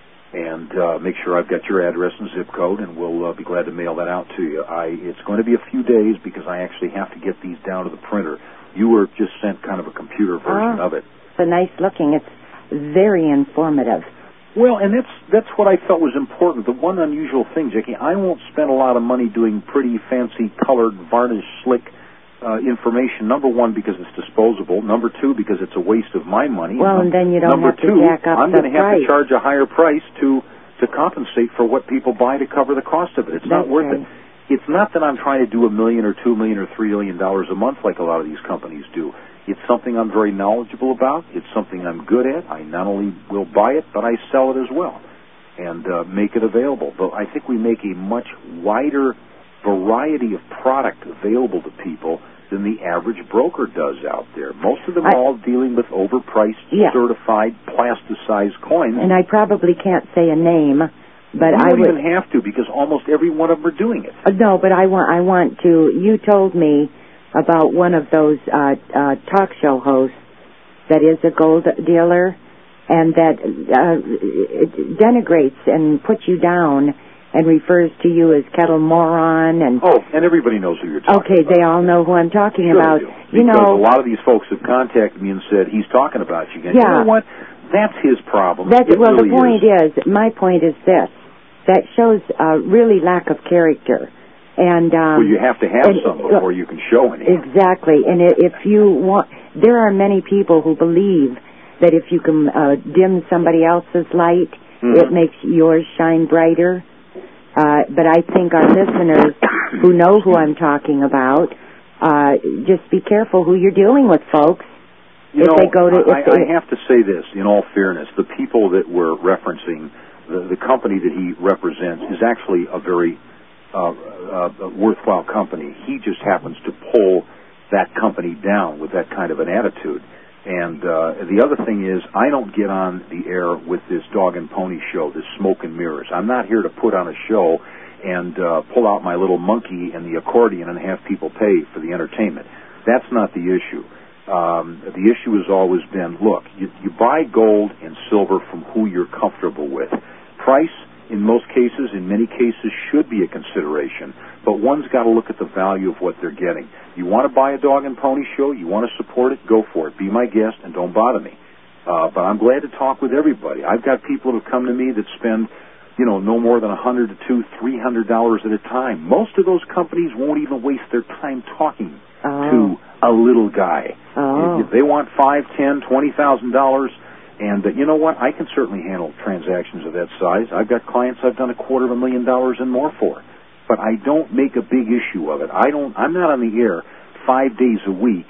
and uh, make sure I've got your address and zip code, and we'll uh, be glad to mail that out to you. I, it's going to be a few days because I actually have to get these down to the printer. You were just sent kind of a computer version oh, of it. It's a nice looking. It's very informative. Well, and that's that's what I felt was important. The one unusual thing, Jackie, I won't spend a lot of money doing pretty, fancy, colored, varnished, slick uh, information. Number one, because it's disposable. Number two, because it's a waste of my money. Well, and, and then you don't number have to two, jack up I'm the going to have price. to charge a higher price to to compensate for what people buy to cover the cost of it. It's that's not worth right. it. It's not that I'm trying to do a million or two million or three million dollars a month like a lot of these companies do. It's something I'm very knowledgeable about. It's something I'm good at. I not only will buy it, but I sell it as well and uh, make it available. But I think we make a much wider variety of product available to people than the average broker does out there. Most of them I, are all dealing with overpriced, yeah. certified, plasticized coins. And I probably can't say a name, but you I don't would even have to because almost every one of them are doing it. Uh, no, but I want I want to. You told me about one of those uh, uh, talk show hosts that is a gold dealer and that uh, denigrates and puts you down and refers to you as kettle moron. And oh, and everybody knows who you're talking okay, about. they all know who I'm talking sure about. They do. You because know, a lot of these folks have contacted me and said, he's talking about you again. Yeah. You know what? That's his problem. That's, it well, really the point is. is, my point is this. That shows uh, really lack of character. And um, well, you have to have and, some before you can show any. Exactly. And if you want, there are many people who believe that if you can uh, dim somebody else's light, mm-hmm. it makes yours shine brighter. Uh, but I think our listeners who know who I'm talking about, uh, just be careful who you're dealing with, folks. You if know, they go to, I, if they, I have to say this, in all fairness, the people that we're referencing, the, the company that he represents is actually a very uh, uh, worthwhile company. He just happens to pull that company down with that kind of an attitude. And uh, the other thing is, I don't get on the air with this dog and pony show, this smoke and mirrors. I'm not here to put on a show and uh, pull out my little monkey and the accordion and have people pay for the entertainment. That's not the issue. Um, the issue has always been, look, you, you buy gold and silver from who you're comfortable with. Price, in most cases, in many cases, should be a consideration, but one's got to look at the value of what they're getting. You want to buy a dog and pony show, you want to support it, go for it. Be my guest and don't bother me. Uh, but I'm glad to talk with everybody. I've got people who come to me that spend, you know, no more than a hundred to two, three hundred dollars at a time. Most of those companies won't even waste their time talking oh. to a little guy. Oh. If, if they want five, ten, twenty thousand dollars, and uh, you know what? I can certainly handle transactions of that size. I've got clients I've done a quarter of a million dollars and more for, but I don't make a big issue of it. I don't. I'm not on the air five days a week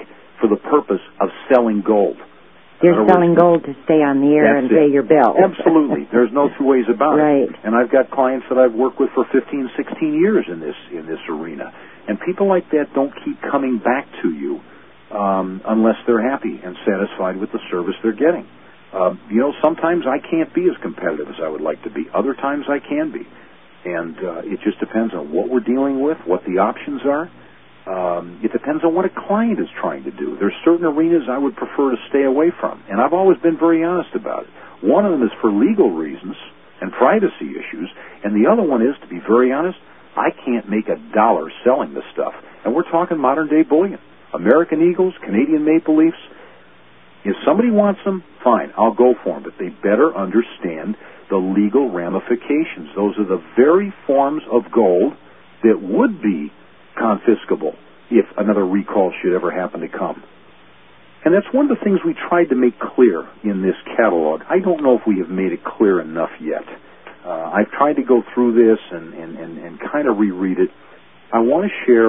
for the purpose of selling gold. You're selling gold to stay on the air and pay your bill. Absolutely. There's no two ways about right. it. And I've got clients that I've worked with for fifteen, sixteen years in this in this arena. And people like that don't keep coming back to you um, unless they're happy and satisfied with the service they're getting. Uh, you know, sometimes I can't be as competitive as I would like to be. Other times I can be. And uh, it just depends on what we're dealing with, what the options are. Um, it depends on what a client is trying to do. There's certain arenas I would prefer to stay away from, and I've always been very honest about it. One of them is for legal reasons and privacy issues, and the other one is, to be very honest, I can't make a dollar selling this stuff. And we're talking modern-day bullion. American Eagles, Canadian Maple Leafs. If somebody wants them, fine, I'll go for them, but they better understand the legal ramifications. Those are the very forms of gold that would be confiscable if another recall should ever happen to come. And that's one of the things we tried to make clear in this catalog. I don't know if we have made it clear enough yet. Uh, I've tried to go through this and, and, and, and kind of reread it. I want to share,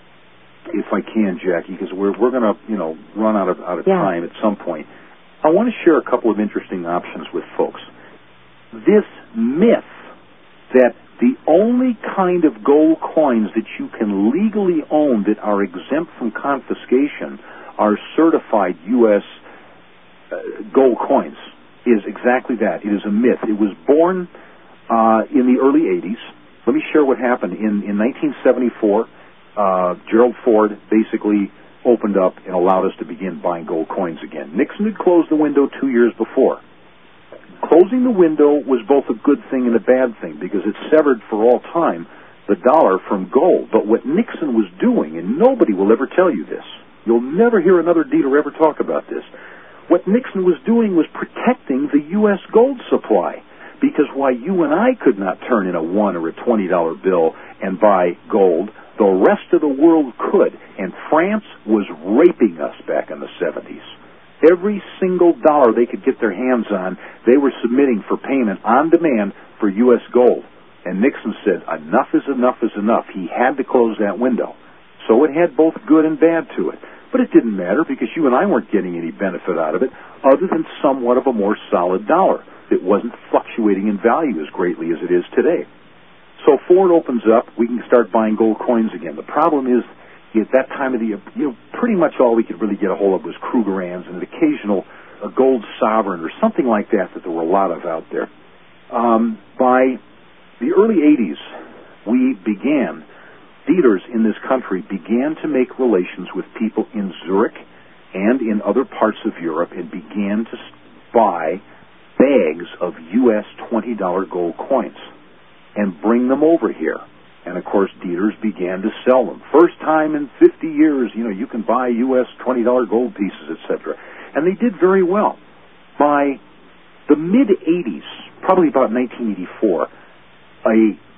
if I can, Jackie, because we're, we're going to, you know, run out of, out of yeah. time at some point. I want to share a couple of interesting options with folks. This myth that the only kind of gold coins that you can legally own that are exempt from confiscation are certified U S uh, gold coins is exactly that. It is a myth. It was born uh, in the early eighties. Let me share what happened. In, in nineteen seventy-four, uh, Gerald Ford basically opened up and allowed us to begin buying gold coins again. Nixon had closed the window two years before. Closing the window was both a good thing and a bad thing because it severed for all time the dollar from gold. But what Nixon was doing, and nobody will ever tell you this, you'll never hear another dealer ever talk about this, what Nixon was doing was protecting the U S gold supply. Because while you and I could not turn in a one or a twenty dollar bill and buy gold, the rest of the world could. And France was raping us back in the seventies. Every single dollar they could get their hands on, they were submitting for payment on demand for U S gold. And Nixon said, enough is enough is enough. He had to close that window. So it had both good and bad to it. But it didn't matter because you and I weren't getting any benefit out of it other than somewhat of a more solid dollar that wasn't fluctuating in value as greatly as it is today. So Ford opens up, we can start buying gold coins again. The problem is, at that time of the year, you know, pretty much all we could really get a hold of was Krugerrands and an occasional a gold sovereign or something like that that there were a lot of out there. Um, by the early eighties, we began, dealers in this country began to make relations with people in Zurich and in other parts of Europe and began to buy bags of U S twenty dollar gold coins and bring them over here. And, of course, dealers began to sell them. First time in fifty years, you know, you can buy U S twenty dollar gold pieces, et cetera. And they did very well. By the mid-eighties, probably about nineteen eighty-four, a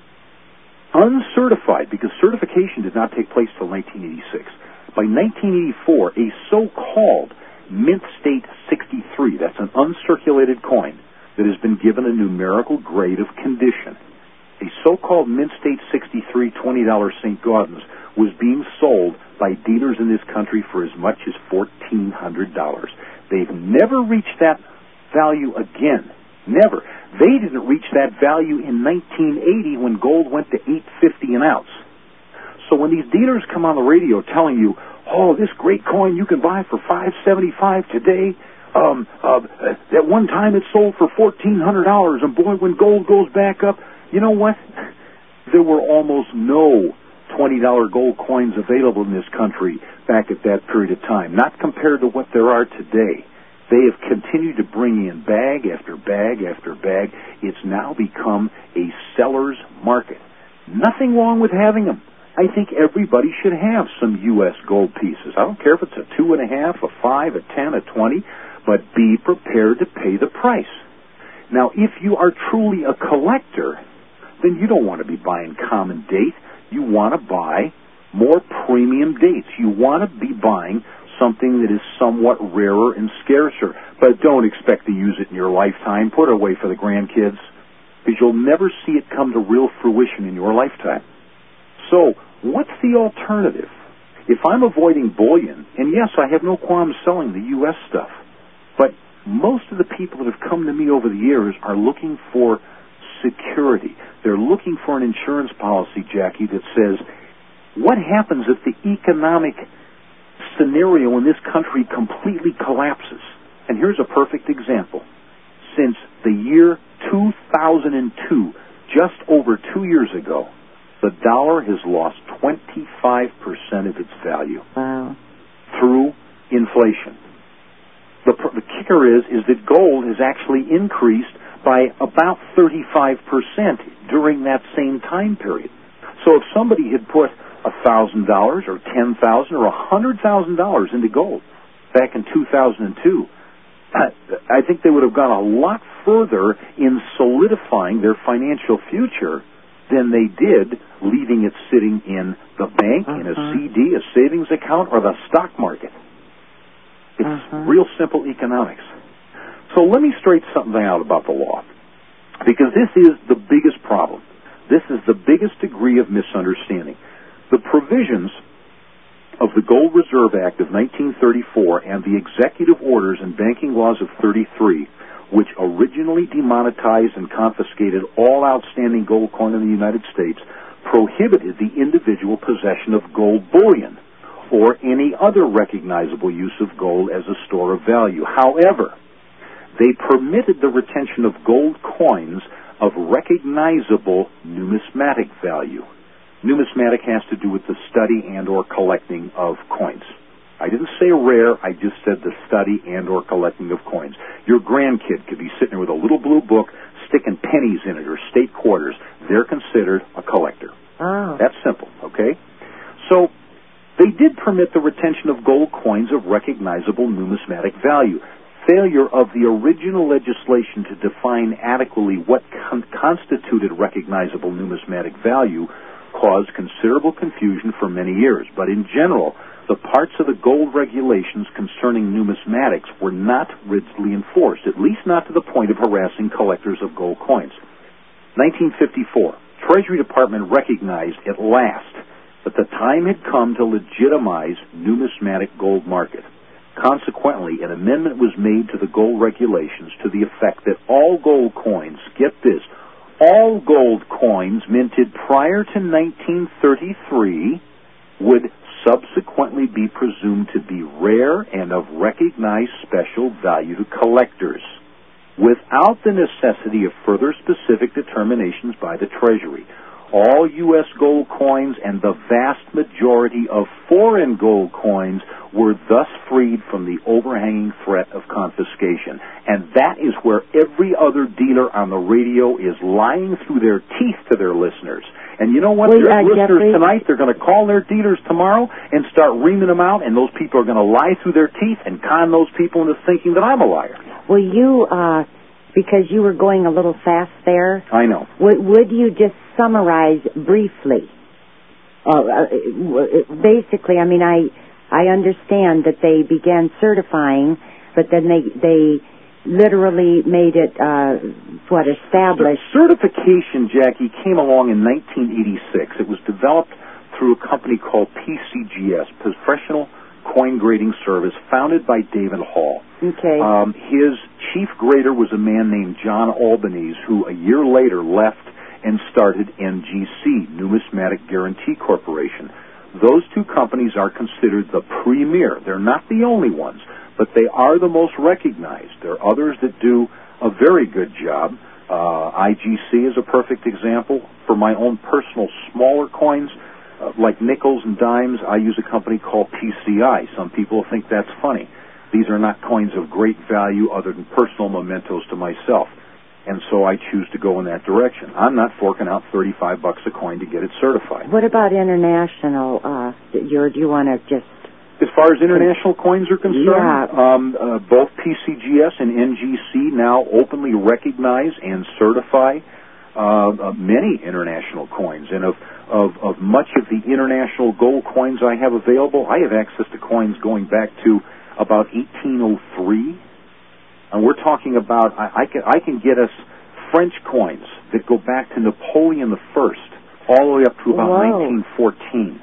uncertified, because certification did not take place till nineteen eighty-six, by nineteen eighty-four, a so-called Mint State sixty-three, that's an uncirculated coin that has been given a numerical grade of condition. A so-called Mint State sixty-three twenty dollar Saint Gaudens was being sold by dealers in this country for as much as fourteen hundred dollars. They've never reached that value again. Never. They didn't reach that value in nineteen eighty when gold went to eight fifty an ounce. So when these dealers come on the radio telling you, oh, this great coin you can buy for five seventy-five today, um, uh, at one time it sold for fourteen hundred dollars, and boy, when gold goes back up, you know what? There were almost no twenty dollar gold coins available in this country back at that period of time, not compared to what there are today. They have continued to bring in bag after bag after bag. It's now become a seller's market. Nothing wrong with having them. I think everybody should have some U S gold pieces. I don't care if it's a two and a half, a five, a ten, a twenty, but be prepared to pay the price. Now, if you are truly a collector, then you don't want to be buying common date. You want to buy more premium dates. You want to be buying something that is somewhat rarer and scarcer, but don't expect to use it in your lifetime. Put it away for the grandkids, because you'll never see it come to real fruition in your lifetime. So, what's the alternative? if I'm avoiding bullion, and yes, I have no qualms selling the U S stuff, but most of the people that have come to me over the years are looking for security. They're looking for an insurance policy, Jackie, that says, what happens if the economic scenario in this country completely collapses? And here's a perfect example. Since the year two thousand two, just over two years ago, the dollar has lost twenty-five percent of its value. Wow. Through inflation. The, the kicker is, is that gold has actually increased by about thirty-five percent during that same time period. So if somebody had put one thousand dollars or ten thousand dollars or one hundred thousand dollars into gold back in two thousand two, I think they would have gone a lot further in solidifying their financial future than they did leaving it sitting in the bank, uh-huh. in a C D, a savings account, or the stock market. It's uh-huh. real simple economics. So let me straighten something out about the law, because this is the biggest problem. This is the biggest degree of misunderstanding. The provisions of the Gold Reserve Act of nineteen thirty-four and the executive orders and banking laws of thirty-three, which originally demonetized and confiscated all outstanding gold coin in the United States, prohibited the individual possession of gold bullion or any other recognizable use of gold as a store of value. However, they permitted the retention of gold coins of recognizable numismatic value. Numismatic has to do with the study and or collecting of coins. I didn't say rare, I just said the study and or collecting of coins. Your grandkid could be sitting there with a little blue book, sticking pennies in it, or state quarters. They're considered a collector. Oh. That's simple, okay? So they did permit the retention of gold coins of recognizable numismatic value. Failure of the original legislation to define adequately what con- constituted recognizable numismatic value caused considerable confusion for many years. But in general, the parts of the gold regulations concerning numismatics were not rigidly enforced, at least not to the point of harassing collectors of gold coins. nineteen fifty-four, Treasury Department recognized at last that the time had come to legitimize numismatic gold market. Consequently, an amendment was made to the gold regulations to the effect that all gold coins, get this, all gold coins minted prior to nineteen thirty-three would subsequently be presumed to be rare and of recognized special value to collectors, without the necessity of further specific determinations by the Treasury. All U S gold coins and the vast majority of foreign gold coins were thus freed from the overhanging threat of confiscation. And that is where every other dealer on the radio is lying through their teeth to their listeners. And you know what? Well, Their uh, listeners Jeffrey, tonight, they're going to call their dealers tomorrow and start reaming them out, and those people are going to lie through their teeth and con those people into thinking that I'm a liar. Well, you, uh, because you were going a little fast there. I know. Would, would you just summarize briefly? Uh, uh, basically, I mean, I I understand that they began certifying, but then they they literally made it uh, what established. Certification, Jackie, came along in nineteen eighty-six. It was developed through a company called P C G S, Professional Coin Grading Service, founded by David Hall. Okay. Um, his chief grader was a man named John Albanese, who a year later left and started N G C, Numismatic Guarantee Corporation. Those two companies are considered the premier. They're not the only ones, but they are the most recognized. There are others that do a very good job. Uh, I G C is a perfect example. For my own personal smaller coins, uh, like nickels and dimes, I use a company called P C I. Some people think that's funny. These are not coins of great value other than personal mementos to myself. And so I choose to go in that direction. I'm not forking out thirty-five bucks a coin to get it certified. What about international? Uh, your, do you want to just... As far as international coins are concerned, yeah. um, uh, both P C G S and N G C now openly recognize and certify uh, uh, many international coins. And of, of, of much of the international gold coins I have available, I have access to coins going back to about eighteen oh three. And we're talking about, I, I, can, I can get us French coins that go back to Napoleon the First, all the way up to about Whoa. nineteen fourteen.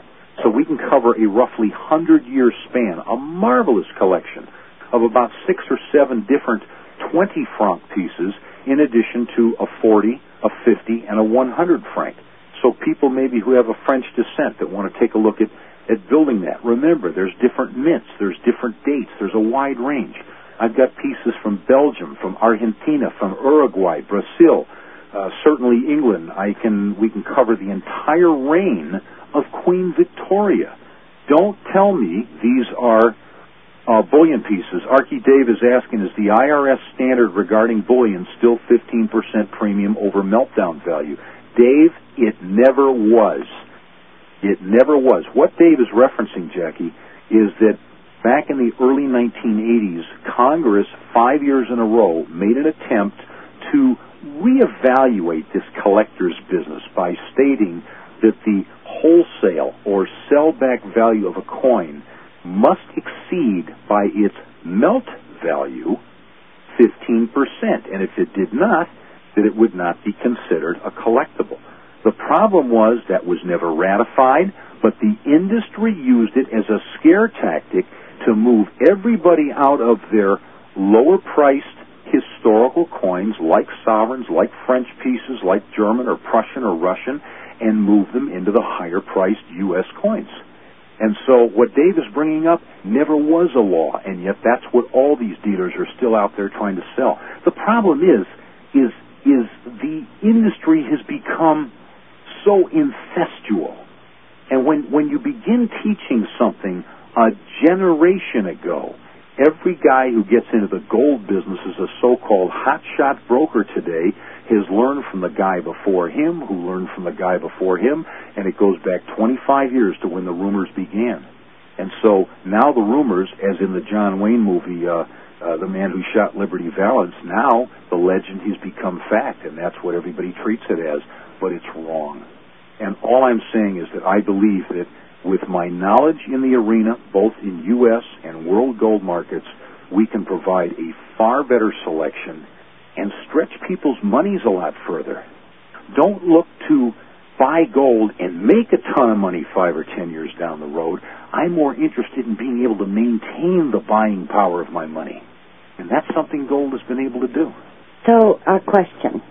So we can cover a roughly hundred-year span, a marvelous collection of about six or seven different twenty franc pieces, in addition to a forty, a fifty, and a one hundred franc. So people maybe who have a French descent that want to take a look at, at building that. Remember, there's different mints, there's different dates, there's a wide range. I've got pieces from Belgium, from Argentina, from Uruguay, Brazil, uh, certainly England. I can we can cover the entire reign of Queen Victoria. Don't tell me these are uh, bullion pieces. Archie Dave is asking, is the I R S standard regarding bullion still fifteen percent premium over meltdown value? Dave, it never was. It never was. What Dave is referencing, Jackie, is that back in the early nineteen eighties, Congress, five years in a row, made an attempt to reevaluate this collector's business by stating that the wholesale or sell-back value of a coin must exceed by its melt value fifteen percent, and if it did not, that it would not be considered a collectible. The problem was that was never ratified, but the industry used it as a scare tactic to move everybody out of their lower-priced historical coins, like sovereigns, like French pieces, like German or Prussian or Russian, and move them into the higher-priced U S coins. And so what Dave is bringing up never was a law, and yet that's what all these dealers are still out there trying to sell. The problem is, is, is the industry has become so incestual. And when, when you begin teaching something a generation ago, every guy who gets into the gold business as a so-called hotshot broker today has learned from the guy before him, who learned from the guy before him, and it goes back twenty-five years to when the rumors began. And so now the rumors, as in the John Wayne movie, uh, uh, The Man Who Shot Liberty Valance, now the legend has become fact, and that's what everybody treats it as, but it's wrong. And all I'm saying is that I believe that with my knowledge in the arena, both in U S and world gold markets, we can provide a far better selection and stretch people's monies a lot further. Don't look to buy gold and make a ton of money five or ten years down the road. I'm more interested in being able to maintain the buying power of my money. And that's something gold has been able to do. So, a question.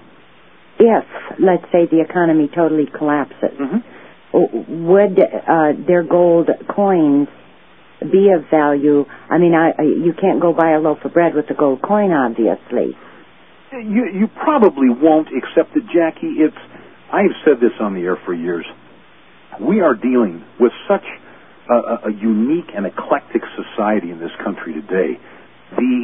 If, let's say, the economy totally collapses, mm-hmm. would uh, their gold coins be of value? I mean, I, I, you can't go buy a loaf of bread with a gold coin, obviously. You, you probably won't, except that, Jackie, it's, I've said this on the air for years, we are dealing with such a, a, a unique and eclectic society in this country today. The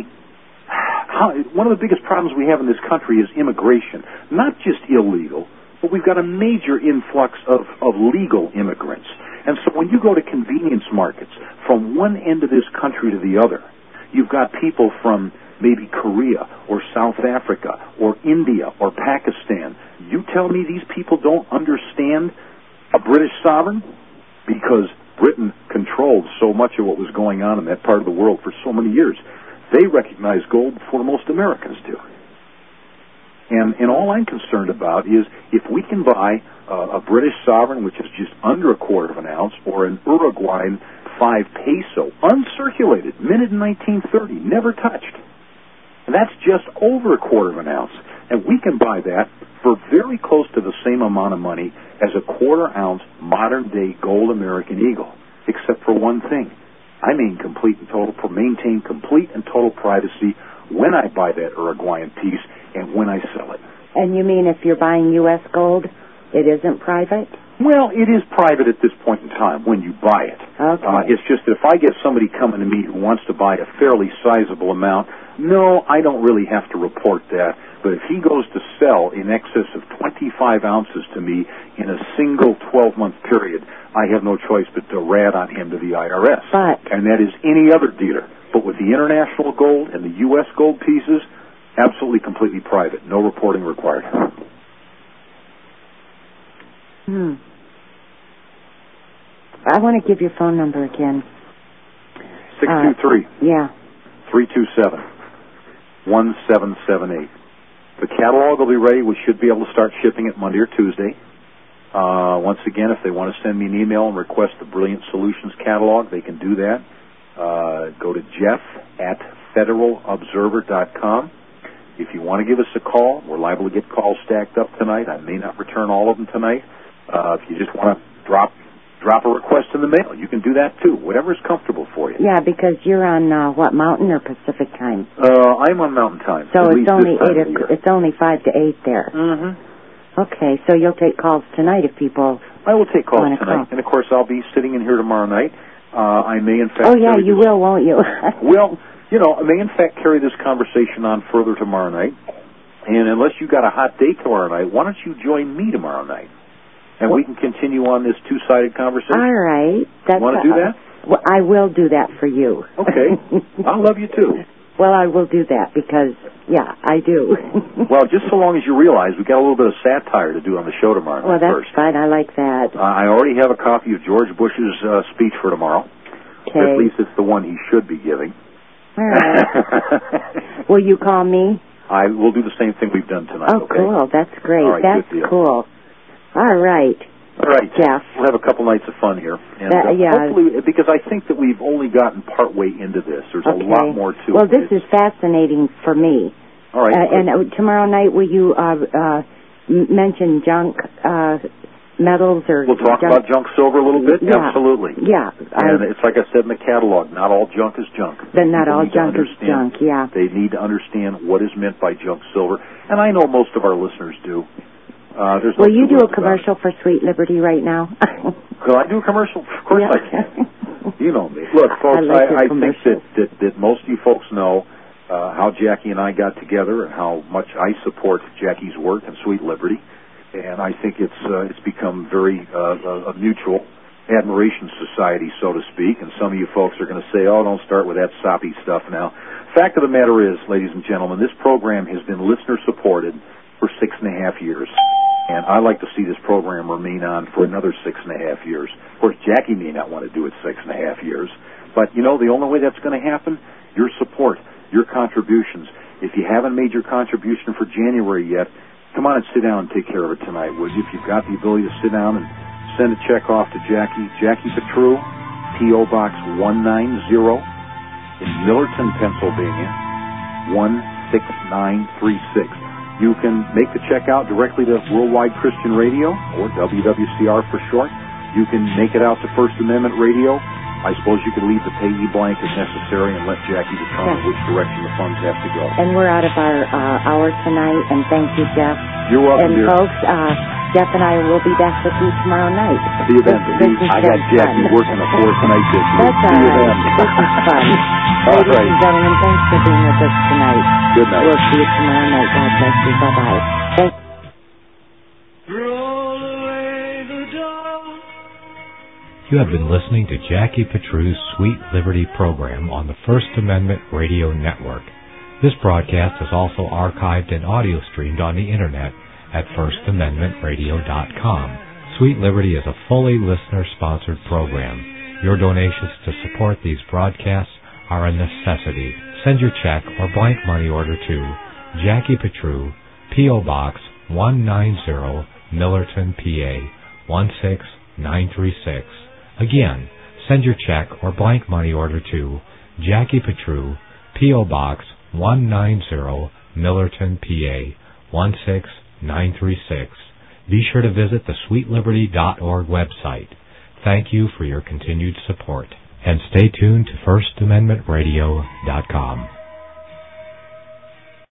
how, one of the biggest problems we have in this country is immigration, not just illegal, but we've got a major influx of, of legal immigrants. And so when you go to convenience markets from one end of this country to the other, you've got people from maybe Korea or South Africa or India or Pakistan. You tell me these people don't understand a British sovereign? Because Britain controlled so much of what was going on in that part of the world for so many years. They recognize gold before most Americans do. And, and all I'm concerned about is if we can buy uh, a British sovereign, which is just under a quarter of an ounce, or an Uruguayan five peso, uncirculated, minted in nineteen thirty, never touched. And that's just over a quarter of an ounce. And we can buy that for very close to the same amount of money as a quarter ounce modern-day gold American Eagle, except for one thing. I mean complete and total, maintain complete and total privacy when I buy that Uruguayan piece and when I sell it. And you mean if you're buying U S gold, it isn't private? Well, it is private at this point in time when you buy it. Okay. Uh, it's just that if I get somebody coming to me who wants to buy a fairly sizable amount, no, I don't really have to report that. But if he goes to sell in excess of twenty-five ounces to me in a single twelve-month period, I have no choice but to rat on him to the I R S. But, and that is any other dealer. But with the international gold and the U S gold pieces, absolutely completely private. No reporting required. Hmm. I want to give your phone number again. six two three. Uh, yeah. three two seven, one seven seven eight. The catalog will be ready. We should be able to start shipping it Monday or Tuesday. Uh, once again, if they want to send me an email and request the Brilliant Solutions catalog, they can do that. Uh, go to Jeff at Federal Observer dot com. If you want to give us a call, we're liable to get calls stacked up tonight. I may not return all of them tonight. Uh, if you just want to drop drop a request in the mail, you can do that too. Whatever is comfortable for you. Yeah, because you're on uh, what, Mountain or Pacific time? Uh, I'm on Mountain time. So at it's least only this time eight. of the year. It's only five to eight there. Mm-hmm. Okay, so you'll take calls tonight if people. I will take calls wanna tonight, call. and of course I'll be sitting in here tomorrow night. Uh, I may in fact. Oh yeah, carry you this, will, won't you? Well, you know, I may in fact carry this conversation on further tomorrow night. And unless you got a hot date tomorrow night, why don't you join me tomorrow night, and we can continue on this two-sided conversation. All right. That's Want to do that? Well, I will do that for you. Okay. I'll love you too. Well, I will do that because, yeah, I do. Well, just so long as you realize we got a little bit of satire to do on the show tomorrow night. Well, that's first. fine. I like that. Uh, I already have a copy of George Bush's uh, speech for tomorrow. Okay. At least it's the one he should be giving. All right. Will you call me? I will do the same thing we've done tonight. Oh, okay? cool. That's great. All right, that's good deal. cool. All right. All right, Jeff. We'll have a couple nights of fun here. And That- uh, yeah. hopefully, because I think that we've only gotten part way into this. There's Okay. a lot more to well, it. this is fascinating for me. All right. Uh, and uh, tomorrow night, will you uh, uh, m- mention junk uh, metals or? We'll talk junk? about junk silver a little bit? Yeah. Absolutely. Yeah. And I, it's like I said in the catalog, not all junk is junk. then not People all need to junk is understand- junk. Yeah. They need to understand what is meant by junk silver. And I know most of our listeners do. Uh, there's no Will you two do a words about commercial for Sweet Liberty right now? it. Could I do a commercial? Of course Yeah. I can. You know me. Look, folks, I like your I, I think that, commercials. that, that most of you folks know uh, how Jackie and I got together and how much I support Jackie's work and Sweet Liberty. And I think it's uh, it's become very uh, a, a mutual admiration society, so to speak. And some of you folks are going to say, oh, don't start with that soppy stuff now. Fact of the matter is, ladies and gentlemen, this program has been listener-supported for six and a half years. And I like to see this program remain on for another six and a half years. Of course, Jackie may not want to do it six and a half years. But, you know, the only way that's going to happen, your support, your contributions. If you haven't made your contribution for January yet, come on and sit down and take care of it tonight, would you? If you've got the ability to sit down and send a check off to Jackie, Jackie Petru, P O. Box one ninety in Millerton, Pennsylvania, one six nine three six. You can make the check out directly to Worldwide Christian Radio, or W W C R for short. You can make it out to First Amendment Radio. I suppose you could leave the payee blank if necessary and let Jackie determine Yeah. which direction the funds have to go. And we're out of our uh, hour tonight, and thank you, Jeff. You're welcome, And dear. folks, uh, Jeff and I will be back with you tomorrow night. See you then. This, this I has got been Jackie fun. working a fourth night this week. That's See all you right. then. This is fun. All Ladies right. and gentlemen, thanks for being with us tonight. Good night. We'll see you tomorrow night. God bless you. Bye-bye. Thank Roll away the dawn. You have been listening to Jackie Petru's Sweet Liberty program on the First Amendment Radio Network. This broadcast is also archived and audio streamed on the Internet at first amendment radio dot com. Sweet Liberty is a fully listener-sponsored program. Your donations to support these broadcasts are a necessity. Send your check or blank money order to Jackie Petru, P O. Box one ninety, Millerton, P A one six nine three six. Again, send your check or blank money order to Jackie Petru, P O. Box one ninety, Millerton, P A one six nine three six. Be sure to visit the sweet liberty dot org website. Thank you for your continued support. And stay tuned to first amendment radio dot com.